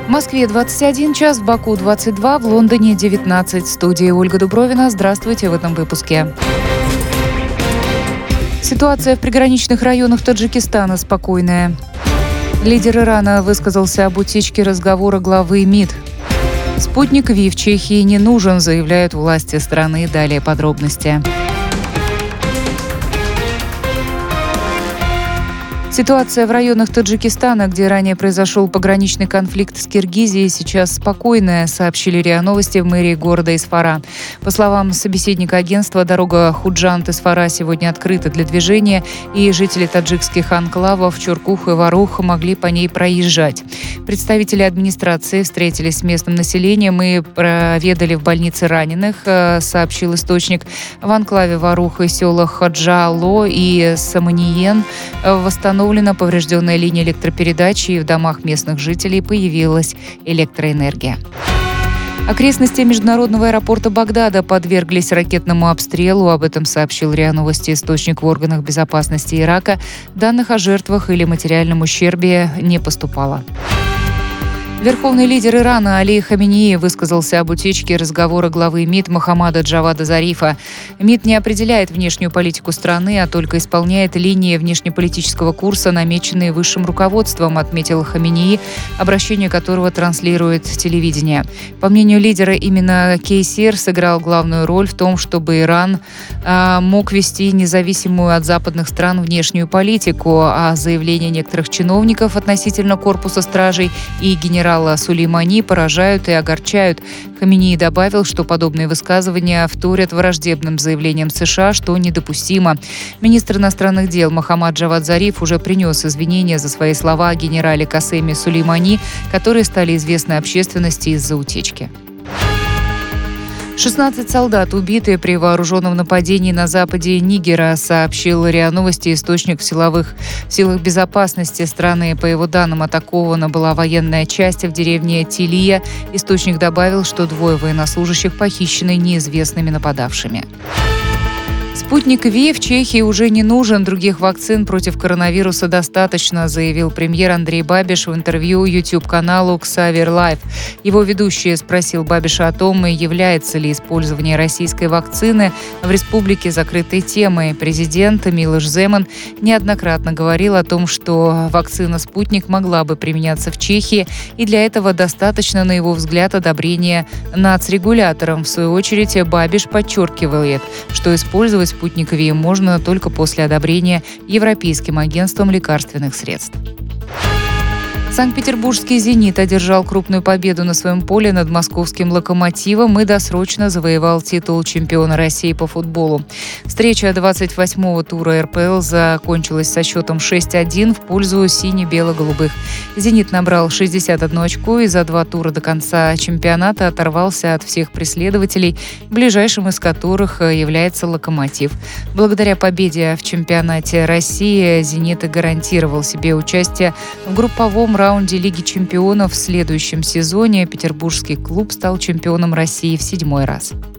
В Москве 21 час, в Баку 22, в Лондоне 19. В студии Ольга Дубровина. Здравствуйте в этом выпуске. Ситуация в приграничных районах Таджикистана спокойная. Лидер Ирана высказался об утечке разговора главы МИД. Спутник ВИ в Чехии не нужен, заявляют власти страны. Далее подробности. Ситуация в районах Таджикистана, где ранее произошел пограничный конфликт с Киргизией, сейчас спокойная, сообщили РИА Новости в мэрии города Исфара. По словам собеседника агентства, дорога Худжанд-Исфара сегодня открыта для движения, и жители таджикских анклавов Чуркух и Варух могли по ней проезжать. Представители администрации встретились с местным населением и проведали в больнице раненых, сообщил источник. В анклаве Варух и селах Хаджа-Ало и Саманиен восстановлена поврежденная линия электропередачи, и в домах местных жителей появилась электроэнергия. Окрестности международного аэропорта Багдада подверглись ракетному обстрелу. Об этом сообщил РИА Новости источник в органах безопасности Ирака. Данных о жертвах или материальном ущербе не поступало. Верховный лидер Ирана Али Хаминеи высказался об утечке разговора главы МИД Мохаммада Джавада Зарифа. МИД не определяет внешнюю политику страны, а только исполняет линии внешнеполитического курса, намеченные высшим руководством, отметил Хаминеи, обращение которого транслирует телевидение. По мнению лидера, именно Кейсир сыграл главную роль в том, чтобы Иран мог вести независимую от западных стран внешнюю политику, а заявления некоторых чиновников относительно корпуса стражей и генерала Сулеймани поражают и огорчают. Хаминеи добавил, что подобные высказывания вторят враждебным заявлениям США, что недопустимо. Министр иностранных дел Мохаммад Джавад Зариф уже принес извинения за свои слова о генерале Касеме Сулеймани, которые стали известны общественности из-за утечки. 16 солдат убиты при вооруженном нападении на западе Нигера, сообщил РИА Новости источник в силах безопасности страны. По его данным, атакована была военная часть в деревне Тилия. Источник добавил, что 2 военнослужащих похищены неизвестными нападавшими. Спутник ВИ в Чехии уже не нужен, других вакцин против коронавируса достаточно, заявил премьер Андрей Бабиш в интервью YouTube-каналу Ксавер Лайв. Его ведущий спросил Бабиша о том, является ли использование российской вакцины в республике закрытой темой. Президент Милош Земан неоднократно говорил о том, что вакцина «Спутник» могла бы применяться в Чехии, и для этого достаточно, на его взгляд, одобрения нацрегулятором. В свою очередь, Бабиш подчеркивает, что использовать «Спутник ВИ» можно только после одобрения Европейским агентством лекарственных средств. Санкт-Петербургский «Зенит» одержал крупную победу на своем поле над московским «Локомотивом» и досрочно завоевал титул чемпиона России по футболу. Встреча 28-го тура РПЛ закончилась со счетом 6-1 в пользу сине-бело-голубых. «Зенит» набрал 61 очко и за 2 тура до конца чемпионата оторвался от всех преследователей, ближайшим из которых является «Локомотив». Благодаря победе в чемпионате России «Зенит» гарантировал себе участие в групповом раунде Лиги чемпионов в следующем сезоне. Петербургский клуб стал чемпионом России в 7-й раз.